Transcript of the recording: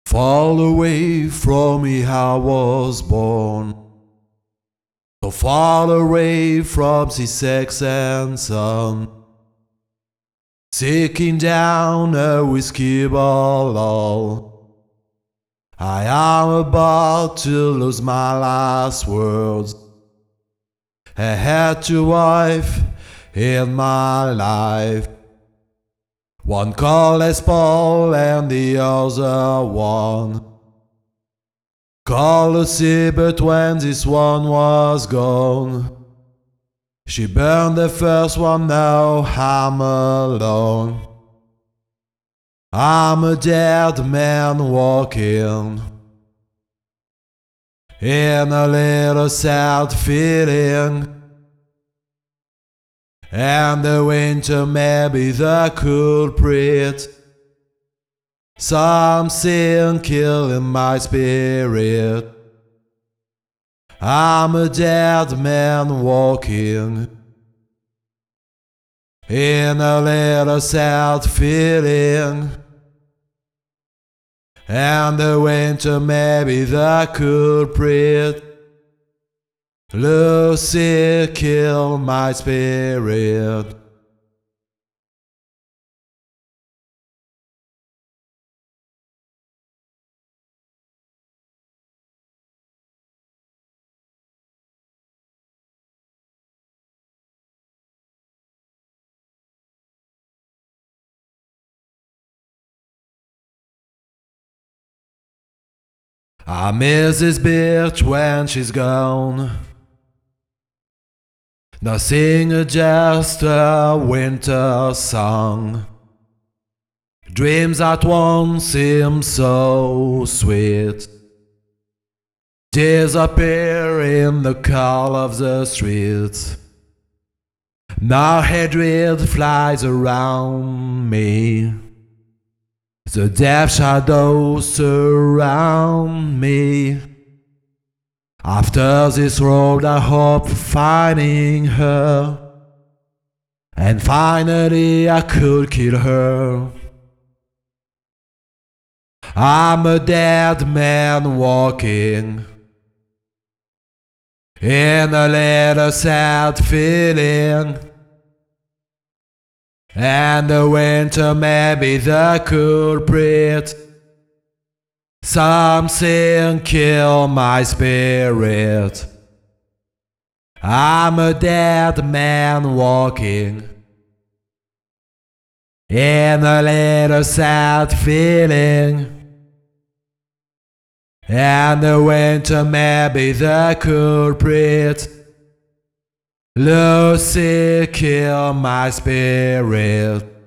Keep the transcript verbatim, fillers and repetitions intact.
Far away from me I was born, so far away from the sex and sun, sinking down a whiskey bottle. I am about to lose my last words. I had two wives in my life, one called Les Paul and the other one called Lucy. But when this one was gone, she burned the first one. Now I'm alone. I'm a dead man walking in a little sad feeling, and the winter may be the culprit. Something killing my spirit. I'm a dead man walking in a little sad feeling, and the winter may be the culprit. Lucy killed my spirit. I miss this bitch when she's gone. Nothing, just a winter song. Dreams at once seem so sweet, disappear in the call of the streets. Now hatred flies around me, the death shadows surround me. After this road I hope finding her, and finally I could kill her. I'm a dead man walking in a little sad feeling, and the winter may be the culprit. Something killed my spirit. I'm a dead man walking in a little sad feeling, and the winter may be the culprit. Lucy killed my spirit.